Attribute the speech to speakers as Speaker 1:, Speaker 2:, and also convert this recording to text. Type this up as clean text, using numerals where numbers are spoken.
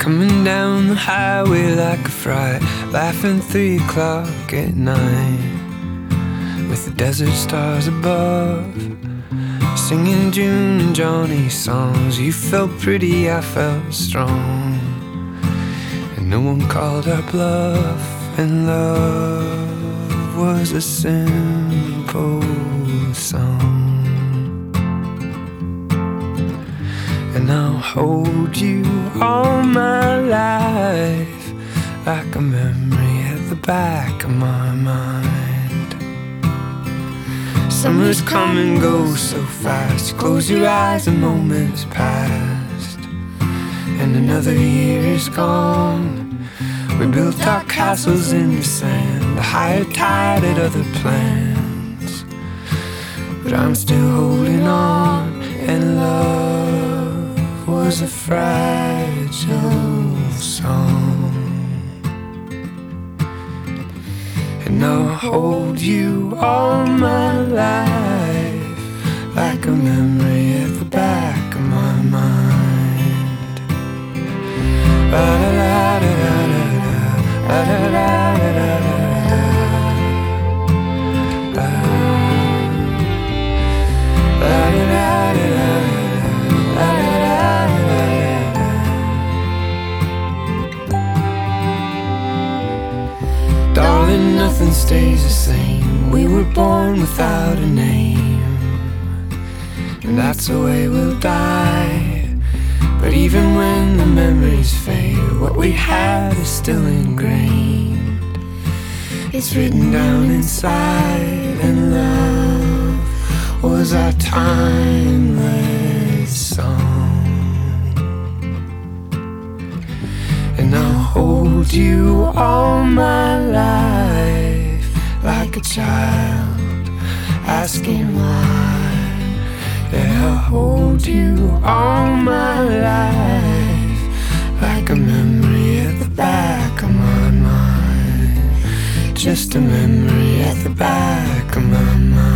Speaker 1: Coming down the highway like a fright, laughing 3 o'clock at night, with the desert stars above, singing June and Johnny songs. You felt pretty, I felt strong, and no one called our bluff. And love was a simple song. And I'll hold you all my life, like a memory at the back of my mind. Summers come and go so fast. Close your eyes, a moment's past, and another year is gone. We built our castles in the sand, the higher tide had other plans, but I'm still holding on. And love was a fragile song. And I'll hold you all my life, like a memory at the back of my mind. La-da-da-da-da-da. Darling, nothing stays the same. We were born without a name, and that's the way we'll die. But even when the memories fade, what we had is still ingrained. It's written down inside, and love was our timeless song. And I'll hold you all my life, like a child asking why. Yeah, I'll hold you all my life, like a memory at the back of my mind. Just a memory at the back of my mind.